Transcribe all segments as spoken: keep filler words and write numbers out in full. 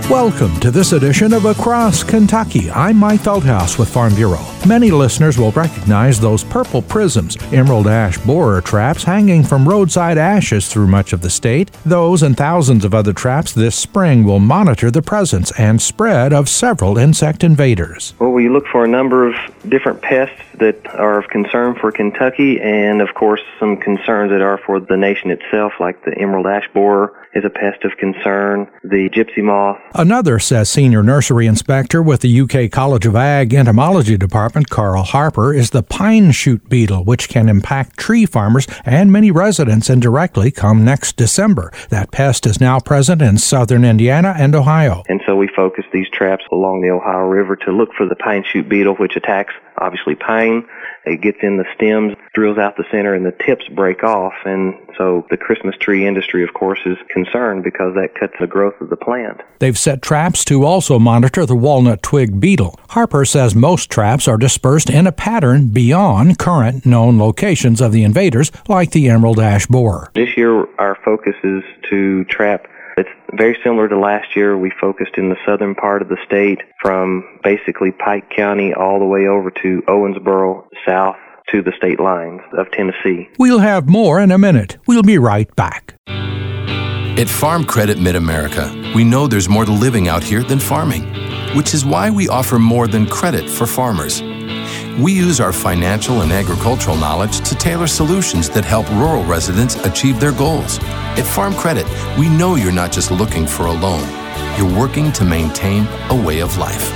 Welcome to this edition of Across Kentucky. I'm Mike Feldhaus with Farm Bureau. Many listeners will recognize those purple prisms, emerald ash borer traps hanging from roadside ashes through much of the state. Those and thousands of other traps this spring will monitor the presence and spread of several insect invaders. Well, we look for a number of different pests that are of concern for Kentucky, and of course some concerns that are for the nation itself, like the emerald ash borer is a pest of concern, the gypsy moth. Another, says Senior Nursery Inspector with the U K College of Ag Entomology Department, Carl Harper, is the pine shoot beetle, which can impact tree farmers and many residents indirectly come next December. That pest is now present in southern Indiana and Ohio. And so we focus these traps along the Ohio River to look for the pine shoot beetle, which attacks, obviously, pine. It gets in the stems, drills out the center, and the tips break off. And so the Christmas tree industry, of course, is concerned because that cuts the growth of the plant. They've set traps to also monitor the walnut twig beetle. Harper says most traps are dispersed in a pattern beyond current known locations of the invaders, like the emerald ash borer. This year, our focus is to trap. It's very similar to last year. We focused in the southern part of the state from basically Pike County all the way over to Owensboro, south to the state lines of Tennessee. We'll have more in a minute. We'll be right back. At Farm Credit Mid-America, we know there's more to living out here than farming, which is why we offer more than credit for farmers. We use our financial and agricultural knowledge to tailor solutions that help rural residents achieve their goals. At Farm Credit, we know you're not just looking for a loan. You're working to maintain a way of life.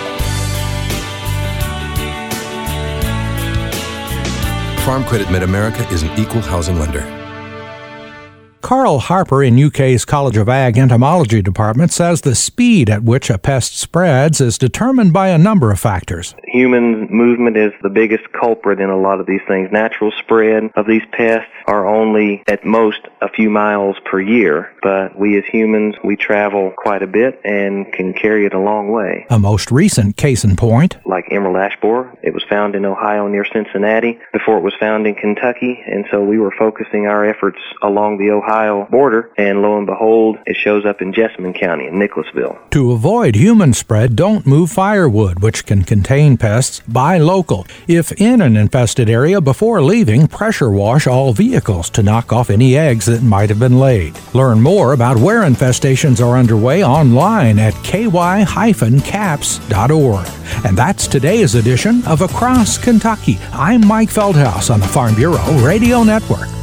Farm Credit Mid-America is an equal housing lender. Carl Harper in U K's College of Ag Entomology Department says the speed at which a pest spreads is determined by a number of factors. Human movement is the biggest culprit in a lot of these things. Natural spread of these pests are only at most a few miles per year, but we as humans, we travel quite a bit and can carry it a long way. A most recent case in point, like emerald ash borer, it was found in Ohio near Cincinnati before it was found in Kentucky, and so we were focusing our efforts along the Ohio border, and lo and behold, it shows up in Jessamine County in Nicholasville. To avoid human spread, don't move firewood, which can contain pests. Buy local. If in an infested area, before leaving, pressure wash all vehicles to knock off any eggs that might have been laid. Learn more about where infestations are underway online at k y dash caps dot org. And that's today's edition of Across Kentucky. I'm Mike Feldhaus on the Farm Bureau Radio Network.